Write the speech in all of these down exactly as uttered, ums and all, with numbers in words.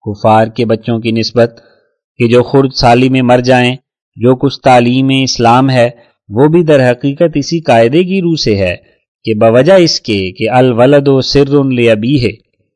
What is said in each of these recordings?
کفار کے بچوں کی نسبت کہ جو خرد سالی میں مر جائیں، جو کچھ تعلیم اسلام ہے وہ بھی در حقیقت اسی قاعدے کی روح سے ہے کہ بوجہ اس کے کہ الولد سر لابیہ،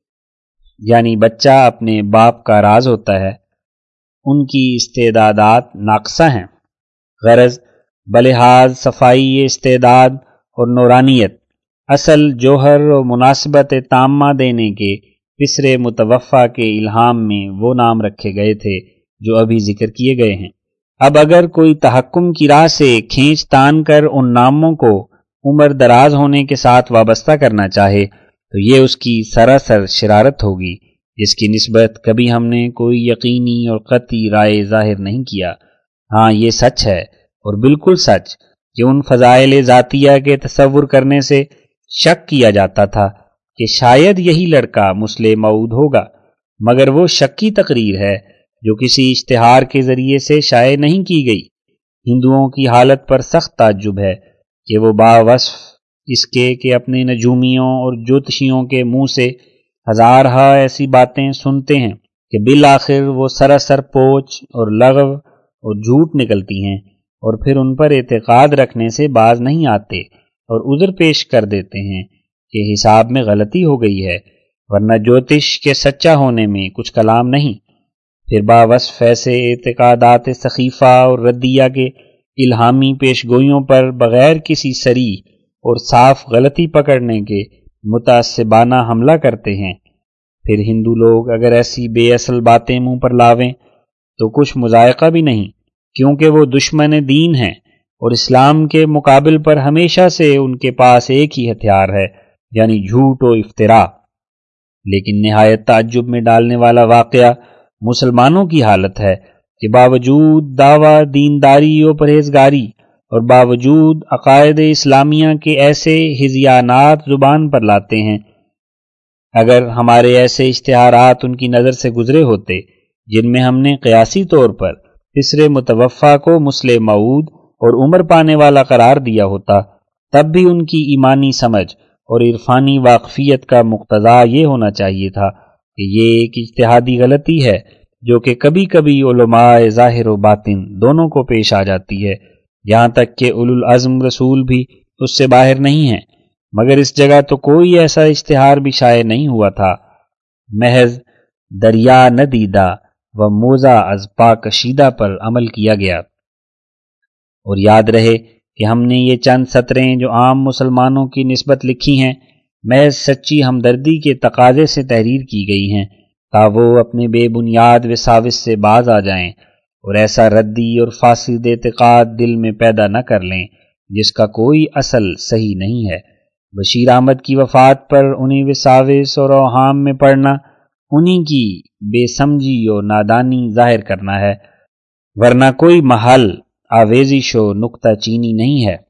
یعنی بچہ اپنے باپ کا راز ہوتا ہے، ان کی استعدادات ناقصہ ہیں۔ غرض بلحاظ صفائی استعداد اور نورانیت اصل جوہر و مناسبت تامہ دینے کے پسر متوفہ کے الہام میں وہ نام رکھے گئے تھے جو ابھی ذکر کیے گئے ہیں۔ اب اگر کوئی تحکم کی راہ سے کھینچ تان کر ان ناموں کو عمر دراز ہونے کے ساتھ وابستہ کرنا چاہے تو یہ اس کی سراسر شرارت ہوگی، جس کی نسبت کبھی ہم نے کوئی یقینی اور قطعی رائے ظاہر نہیں کیا۔ ہاں یہ سچ ہے اور بالکل سچ کہ ان فضائل ذاتیہ کے تصور کرنے سے شک کیا جاتا تھا کہ شاید یہی لڑکا مسلم موعود ہوگا، مگر وہ شکی تقریر ہے جو کسی اشتہار کے ذریعے سے شائع نہیں کی گئی۔ ہندوؤں کی حالت پر سخت تعجب ہے کہ وہ باوصف اس کے کہ اپنے نجومیوں اور جوتشیوں کے منہ سے ہزارہا ایسی باتیں سنتے ہیں کہ بالآخر وہ سراسر پوچ اور لغو اور جھوٹ نکلتی ہیں، اور پھر ان پر اعتقاد رکھنے سے باز نہیں آتے اور عذر پیش کر دیتے ہیں کہ حساب میں غلطی ہو گئی ہے، ورنہ جوتش کے سچا ہونے میں کچھ کلام نہیں۔ پھر باوصف ایسے اعتقادات سخیفہ اور ردیہ کے الہامی پیشگوئیوں پر بغیر کسی صریح اور صاف غلطی پکڑنے کے متعصبانہ حملہ کرتے ہیں۔ پھر ہندو لوگ اگر ایسی بے اصل باتیں منہ پر لاویں تو کچھ مذائقہ بھی نہیں، کیونکہ وہ دشمن دین ہیں اور اسلام کے مقابل پر ہمیشہ سے ان کے پاس ایک ہی ہتھیار ہے، یعنی جھوٹ و افتراء۔ لیکن نہایت تعجب میں ڈالنے والا واقعہ مسلمانوں کی حالت ہے کہ باوجود دعویٰ دینداری و پرہیزگاری اور باوجود عقائد اسلامیہ کے ایسے ہذیانات زبان پر لاتے ہیں، اگر ہمارے ایسے اشتہارات ان کی نظر سے گزرے ہوتے جن میں ہم نے قیاسی طور پر پسر متوفہ کو مسلم موعود اور عمر پانے والا قرار دیا ہوتا، تب بھی ان کی ایمانی سمجھ اور عرفانی واقفیت کا مقتضا یہ ہونا چاہیے تھا کہ یہ ایک اجتہادی غلطی ہے جو کہ کبھی کبھی علماء ظاہر و باطن دونوں کو پیش آ جاتی ہے، یہاں تک کہ اولو العزم رسول بھی اس سے باہر نہیں ہیں، مگر اس جگہ تو کوئی ایسا اشتہار بھی شائع نہیں ہوا تھا، محض دریا نہ دیدہ و موزہ از پا کشیدہ پر عمل کیا گیا۔ اور یاد رہے کہ ہم نے یہ چند سطریں جو عام مسلمانوں کی نسبت لکھی ہیں محض سچی ہمدردی کے تقاضے سے تحریر کی گئی ہیں تا وہ اپنے بے بنیاد وساوس سے باز آ جائیں اور ایسا ردی اور فاسد اعتقاد دل میں پیدا نہ کر لیں جس کا کوئی اصل صحیح نہیں ہے۔ بشیر احمد کی وفات پر انہیں وساوس اور اوہام میں پڑنا انہیں کی بے سمجھی اور نادانی ظاہر کرنا ہے، ورنہ کوئی محل آویزش و نکتہ چینی نہیں ہے۔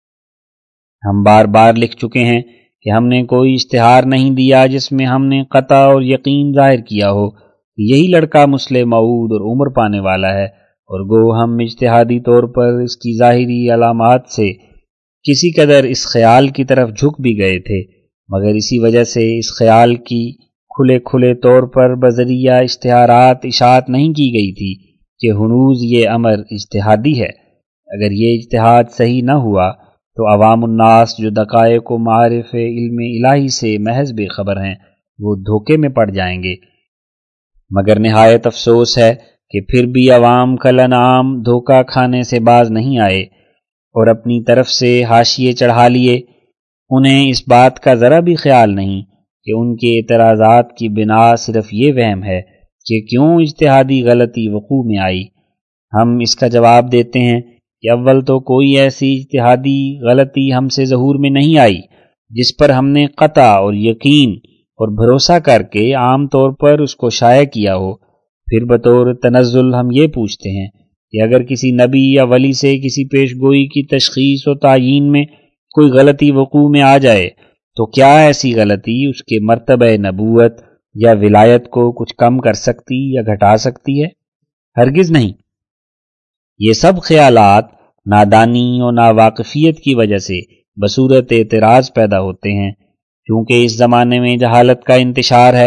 ہم بار بار لکھ چکے ہیں کہ ہم نے کوئی اشتہار نہیں دیا جس میں ہم نے قطع اور یقین ظاہر کیا ہو کہ یہی لڑکا مسلم موعود اور عمر پانے والا ہے، اور گو ہم اجتہادی طور پر اس کی ظاہری علامات سے کسی قدر اس خیال کی طرف جھک بھی گئے تھے، مگر اسی وجہ سے اس خیال کی کھلے کھلے طور پر بذریعہ اشتہارات اشاعت نہیں کی گئی تھی کہ ہنوز یہ امر اجتہادی ہے۔ اگر یہ اجتہاد صحیح نہ ہوا تو عوام الناس جو دقائق و معارف علم الہی سے محض بے خبر ہیں وہ دھوکے میں پڑ جائیں گے۔ مگر نہایت افسوس ہے کہ پھر بھی عوام کل انعام دھوکہ کھانے سے باز نہیں آئے اور اپنی طرف سے حاشیے چڑھا لیے۔ انہیں اس بات کا ذرا بھی خیال نہیں کہ ان کے اعتراضات کی بنا صرف یہ وہم ہے کہ کیوں اجتہادی غلطی وقوع میں آئی۔ ہم اس کا جواب دیتے ہیں کہ اول تو کوئی ایسی اجتہادی غلطی ہم سے ظہور میں نہیں آئی جس پر ہم نے قطع اور یقین اور بھروسہ کر کے عام طور پر اس کو شائع کیا ہو۔ پھر بطور تنزل ہم یہ پوچھتے ہیں کہ اگر کسی نبی یا ولی سے کسی پیش گوئی کی تشخیص و تعیین میں کوئی غلطی وقوع میں آ جائے تو کیا ایسی غلطی اس کے مرتبہ نبوت یا ولایت کو کچھ کم کر سکتی یا گھٹا سکتی ہے؟ ہرگز نہیں۔ یہ سب خیالات نادانی اور ناواقفیت کی وجہ سے بصورت اعتراض پیدا ہوتے ہیں، کیونکہ اس زمانے میں جہالت کا انتشار ہے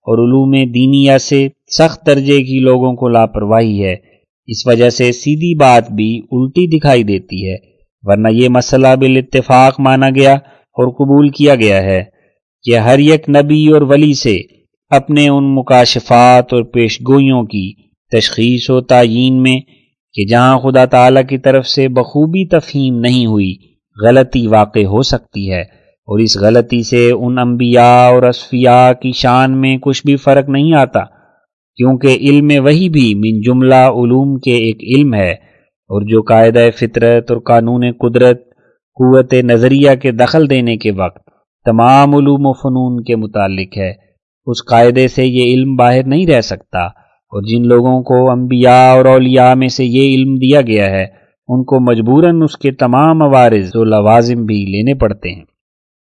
اور علوم دینیہ سے سخت درجے کی لوگوں کو لاپرواہی ہے۔ اس وجہ سے سیدھی بات بھی الٹی دکھائی دیتی ہے، ورنہ یہ مسئلہ بالاتفاق مانا گیا اور قبول کیا گیا ہے کہ ہر یک نبی اور ولی سے اپنے ان مکاشفات اور پیشگوئیوں کی تشخیص و تعیین میں کہ جہاں خدا تعالی کی طرف سے بخوبی تفہیم نہیں ہوئی غلطی واقع ہو سکتی ہے، اور اس غلطی سے ان انبیاء اور اصفیاء کی شان میں کچھ بھی فرق نہیں آتا، کیونکہ علم وحی بھی من جملہ علوم کے ایک علم ہے، اور جو قاعدہ فطرت اور قانون قدرت قوت نظریہ کے دخل دینے کے وقت تمام علوم و فنون کے متعلق ہے، اس قاعدے سے یہ علم باہر نہیں رہ سکتا، اور جن لوگوں کو انبیاء اور اولیاء میں سے یہ علم دیا گیا ہے ان کو مجبوراً اس کے تمام عوارض و لوازم بھی لینے پڑتے ہیں،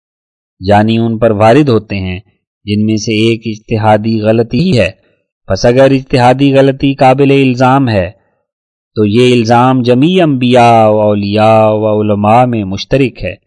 یعنی ان پر وارد ہوتے ہیں، جن میں سے ایک اجتہادی غلطی ہی ہے۔ پس اگر اجتہادی غلطی قابل الزام ہے تو یہ الزام جمیع انبیاء و اولیاء و علماء میں مشترک ہے۔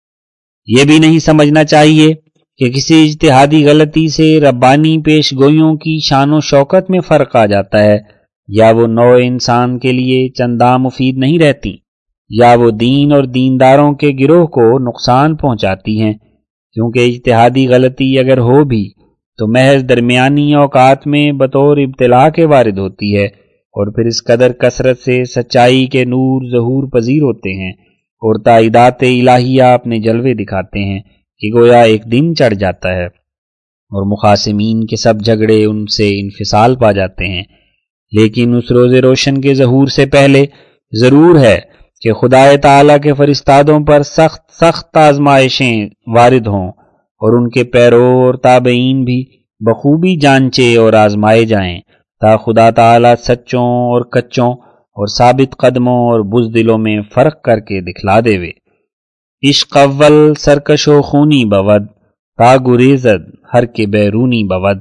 یہ بھی نہیں سمجھنا چاہیے کہ کسی اجتہادی غلطی سے ربانی پیش گوئیوں کی شان و شوکت میں فرق آ جاتا ہے، یا وہ نوع انسان کے لیے چنداں مفید نہیں رہتی، یا وہ دین اور دینداروں کے گروہ کو نقصان پہنچاتی ہیں، کیونکہ اجتہادی غلطی اگر ہو بھی تو محض درمیانی اوقات میں بطور ابتلا کے وارد ہوتی ہے، اور پھر اس قدر کثرت سے سچائی کے نور ظہور پذیر ہوتے ہیں اور تائیدات الہیہ اپنے جلوے دکھاتے ہیں کہ گویا ایک دن چڑھ جاتا ہے، اور مخاصمین کے سب جھگڑے ان سے انفصال پا جاتے ہیں۔ لیکن اس روز روشن کے ظہور سے پہلے ضرور ہے کہ خدا تعالیٰ کے فرستادوں پر سخت سخت آزمائشیں وارد ہوں، اور ان کے پیرو اور تابعین بھی بخوبی جانچے اور آزمائے جائیں، تا خدا تعالیٰ سچوں اور کچوں اور ثابت قدموں اور بزدلوں میں فرق کر کے دکھلا دے وے۔ عشق اول سرکش و خونی بود، تا گریزد ہر کے بیرونی بود۔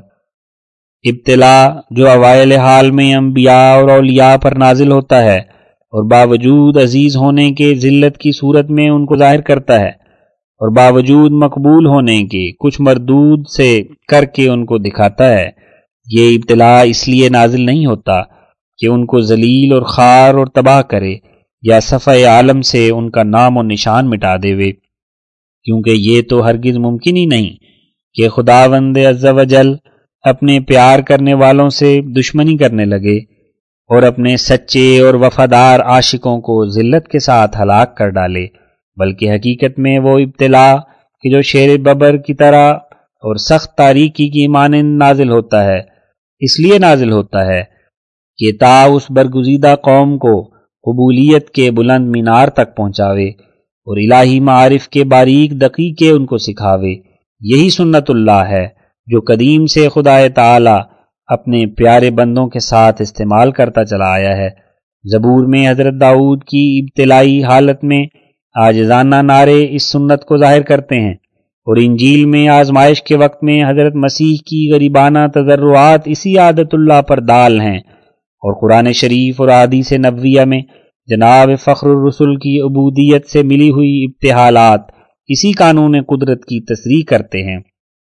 ابتلا جو اوائل حال میں انبیاء اور اولیاء پر نازل ہوتا ہے اور باوجود عزیز ہونے کے ذلت کی صورت میں ان کو ظاہر کرتا ہے، اور باوجود مقبول ہونے کے کچھ مردود سے کر کے ان کو دکھاتا ہے، یہ ابتلا اس لیے نازل نہیں ہوتا کہ ان کو ذلیل اور خوار اور تباہ کرے یا صفحہ عالم سے ان کا نام و نشان مٹا دے وے، کیونکہ یہ تو ہرگز ممکن ہی نہیں کہ خداوند عز و جل اپنے پیار کرنے والوں سے دشمنی کرنے لگے اور اپنے سچے اور وفادار عاشقوں کو ذلت کے ساتھ ہلاک کر ڈالے، بلکہ حقیقت میں وہ ابتلا کہ جو شیر ببر کی طرح اور سخت تاریکی کی مانند نازل ہوتا ہے، اس لیے نازل ہوتا ہے کہ تا اس برگزیدہ قوم کو قبولیت کے بلند مینار تک پہنچاوے اور الہی معارف کے باریک دقیقے ان کو سکھاوے۔ یہی سنت اللہ ہے جو قدیم سے خدا تعالی اپنے پیارے بندوں کے ساتھ استعمال کرتا چلا آیا ہے۔ زبور میں حضرت داؤد کی ابتلائی حالت میں عاجزانہ نعرے اس سنت کو ظاہر کرتے ہیں، اور انجیل میں آزمائش کے وقت میں حضرت مسیح کی غریبانہ تضرعات اسی عادت اللہ پر دال ہیں، اور قرآن شریف اور احادیث نبویہ میں جناب فخر الرسل کی عبودیت سے ملی ہوئی ابتحالات اسی قانون قدرت کی تصریح کرتے ہیں۔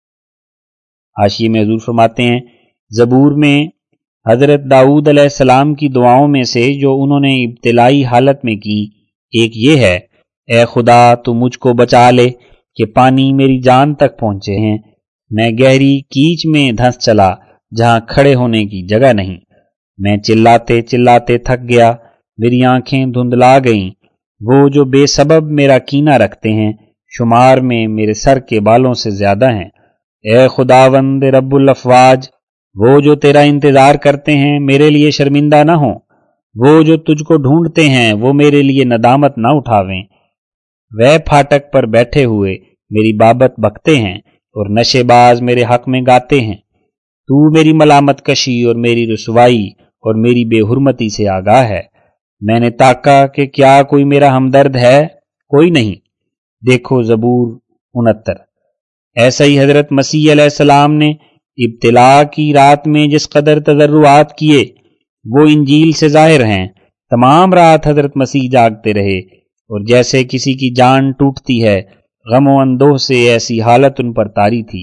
حاشیے میں حضور فرماتے ہیں، زبور میں حضرت داؤد علیہ السلام کی دعاؤں میں سے جو انہوں نے ابتلائی حالت میں کی، ایک یہ ہے، اے خدا تو مجھ کو بچا لے کہ پانی میری جان تک پہنچے ہیں، میں گہری کیچ میں دھنس چلا جہاں کھڑے ہونے کی جگہ نہیں، میں چلاتے چلاتے تھک گیا، میری آنکھیں دھندلا گئیں، وہ جو بے سبب میرا کینہ رکھتے ہیں شمار میں میرے سر کے بالوں سے زیادہ ہیں۔ اے خداوند رب الافواج، وہ جو تیرا انتظار کرتے ہیں میرے لیے شرمندہ نہ ہوں، وہ جو تجھ کو ڈھونڈتے ہیں وہ میرے لیے ندامت نہ اٹھاویں۔ وہ پھاٹک پر بیٹھے ہوئے میری بابت بکتے ہیں اور نشے باز میرے حق میں گاتے ہیں۔ تو میری ملامت کشی اور میری رسوائی اور میری بے حرمتی سے آگاہ ہے۔ میں نے تاکا کہ کیا کوئی میرا ہمدرد ہے، کوئی نہیں۔ دیکھو زبور انہتر۔ ایسا ہی حضرت مسیح علیہ السلام نے ابتلا کی رات میں جس قدر تضرعات کیے وہ انجیل سے ظاہر ہیں۔ تمام رات حضرت مسیح جاگتے رہے، اور جیسے کسی کی جان ٹوٹتی ہے غم و اندوہ سے ایسی حالت ان پر طاری تھی۔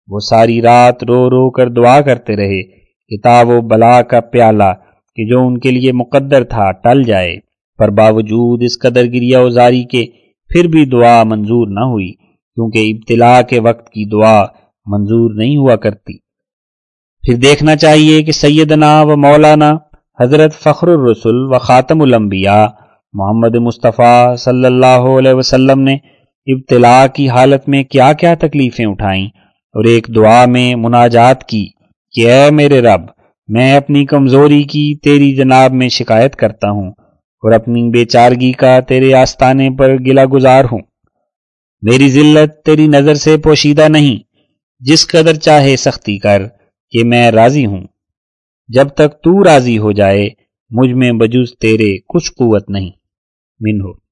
وہ ساری رات رو رو کر دعا کرتے رہے کہ تاب و بلا کا پیالہ کہ جو ان کے لیے مقدر تھا ٹل جائے، پر باوجود اس قدر گریہ وزاری کے پھر بھی دعا منظور نہ ہوئی، کیونکہ ابتلا کے وقت کی دعا منظور نہیں ہوا کرتی۔ پھر دیکھنا چاہیے کہ سیدنا و مولانا حضرت فخر الرسل و خاتم الانبیاء محمد مصطفیٰ صلی اللہ علیہ وسلم نے ابتلا کی حالت میں کیا کیا تکلیفیں اٹھائیں، اور ایک دعا میں مناجات کی کہ اے میرے رب، میں اپنی کمزوری کی تیری جناب میں شکایت کرتا ہوں اور اپنی بے چارگی کا تیرے آستانے پر گلہ گزار ہوں۔ میری ذلت تیری نظر سے پوشیدہ نہیں، جس قدر چاہے سختی کر کہ میں راضی ہوں، جب تک تو راضی ہو جائے مجھ میں بجز تیرے کچھ قوت نہیں۔ منہو